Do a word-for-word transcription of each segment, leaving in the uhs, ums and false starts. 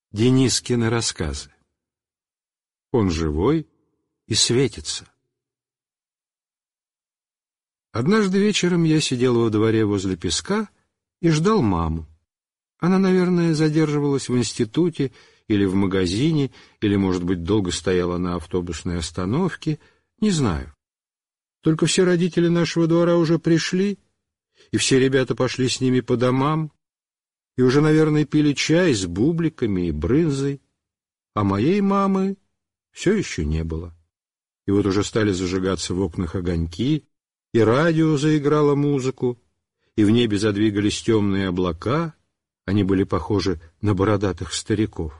Денискины рассказы. Он живой и светится. Однажды вечером я сидел во дворе возле песка и ждал маму. Она, наверное, задерживалась в институте или в магазине, или, может быть, долго стояла на автобусной остановке, не знаю. Только все родители нашего двора уже пришли, и все ребята пошли с ними по домам, и уже, наверное, пили чай с бубликами и брынзой, а моей мамы все еще не было. И вот уже стали зажигаться в окнах огоньки, и радио заиграло музыку, и в небе задвигались темные облака, они были похожи на бородатых стариков.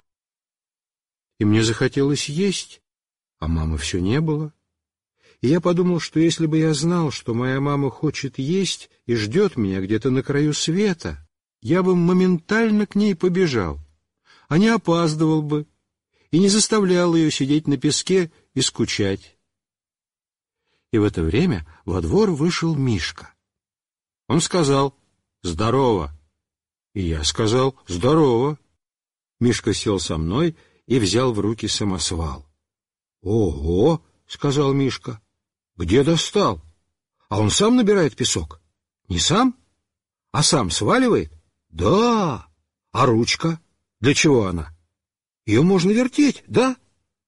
И мне захотелось есть, а мамы все не было. И я подумал, что если бы я знал, что моя мама хочет есть и ждет меня где-то на краю света, я бы моментально к ней побежал, а не опаздывал бы и не заставлял ее сидеть на песке и скучать. И в это время во двор вышел Мишка. Он сказал: «Здорово!» И я сказал: «Здорово!» Мишка сел со мной и взял в руки самосвал. «Ого!» — сказал Мишка. «Где достал? А он сам набирает песок?» «Не сам? А сам сваливает?» «Да! А ручка? Для чего она? Ее можно вертеть, да?»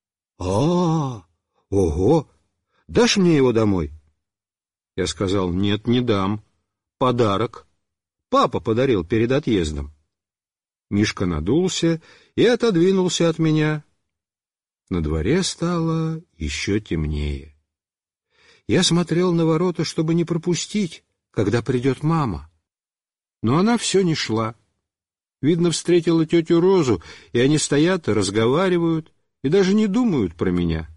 «А, ого! Дашь мне его домой?» Я сказал: «Нет, не дам. Подарок. Папа подарил перед отъездом». Мишка надулся и отодвинулся от меня. На дворе стало еще темнее. Я смотрел на ворота, чтобы не пропустить, когда придет мама. Но она все не шла. Видно, встретила тетю Розу, и они стоят и разговаривают, и даже не думают про меня.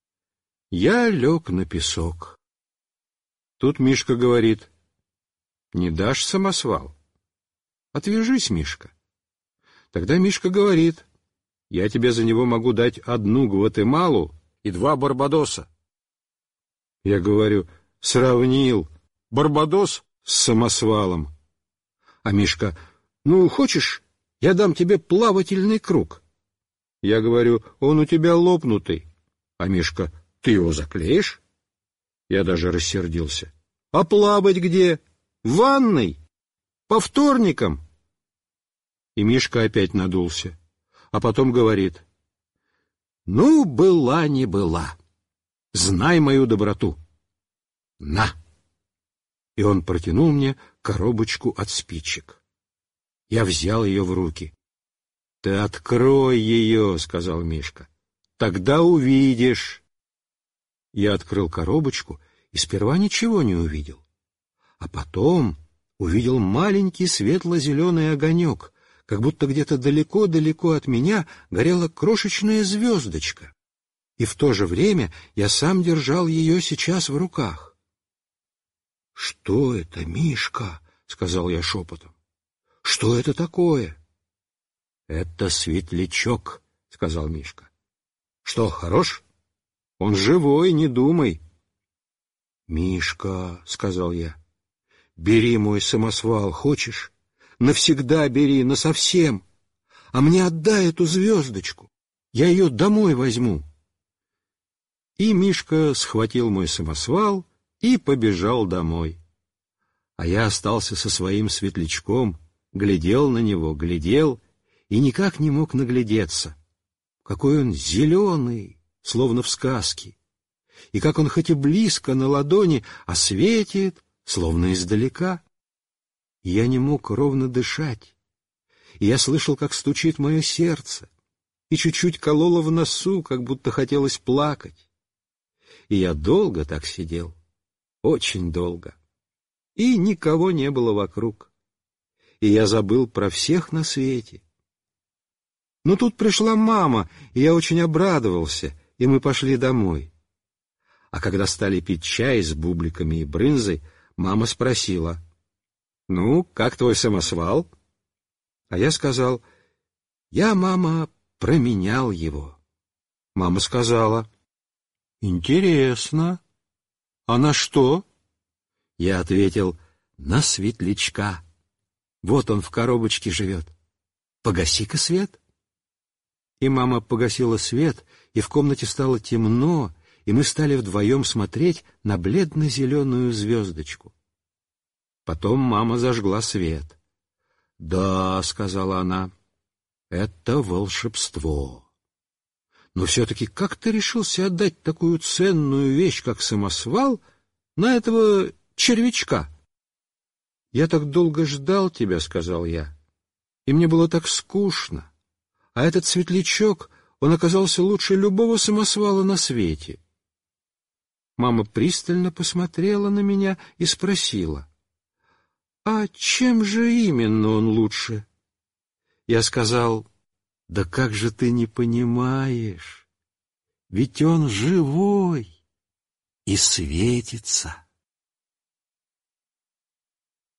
Я лег на песок. Тут Мишка говорит: «Не дашь самосвал? Отвяжись, Мишка». Тогда Мишка говорит: «Я тебе за него могу дать одну Гватемалу и два Барбадоса». Я говорю: «Сравнил Барбадос с самосвалом». А Мишка: «Ну, хочешь, я дам тебе плавательный круг?» Я говорю: «Он у тебя лопнутый». А Мишка: «Ты его заклеишь?» Я даже рассердился. «А плавать где? В ванной? По вторникам?» И Мишка опять надулся, а потом говорит: «Ну, была не была. Знай мою доброту. На!» И он протянул мне коробочку от спичек. Я взял ее в руки. «Ты открой ее», — сказал Мишка. «Тогда увидишь». Я открыл коробочку и сперва ничего не увидел. А потом увидел маленький светло-зеленый огонек, как будто где-то далеко-далеко от меня горела крошечная звездочка. И в то же время я сам держал ее сейчас в руках. «Что это, Мишка?» — сказал я шепотом. «Что это такое?» «Это светлячок», — сказал Мишка. «Что, хорош? Он живой, не думай». «Мишка», — сказал я, — «бери мой самосвал, хочешь? Навсегда бери, насовсем. А мне отдай эту звездочку. Я ее домой возьму». И Мишка схватил мой самосвал и побежал домой. А я остался со своим светлячком, глядел на него, глядел и никак не мог наглядеться. Какой он зеленый, словно в сказке, и как он хоть и близко на ладони, а светит, словно издалека. И я не мог ровно дышать, и я слышал, как стучит мое сердце, и чуть-чуть кололо в носу, как будто хотелось плакать. И я долго так сидел, очень долго, и никого не было вокруг, и я забыл про всех на свете. Но тут пришла мама, и я очень обрадовался, и мы пошли домой. А когда стали пить чай с бубликами и брынзой, мама спросила: «Ну, как твой самосвал?» А я сказал: «Я, мама, променял его». Мама сказала: «Интересно. А на что?» Я ответил: «На светлячка. Вот он в коробочке живет. Погаси-ка свет». И мама погасила свет, и в комнате стало темно, и мы стали вдвоем смотреть на бледно-зеленую звездочку. Потом мама зажгла свет. «Да», — сказала она, — «это волшебство. Но все-таки как ты решился отдать такую ценную вещь, как самосвал, на этого червячка?» «Я так долго ждал тебя», — сказал я, — «и мне было так скучно. А этот светлячок, он оказался лучше любого самосвала на свете». Мама пристально посмотрела на меня и спросила: «А чем же именно он лучше?» Я сказал: «Да как же ты не понимаешь? Ведь он живой и светится».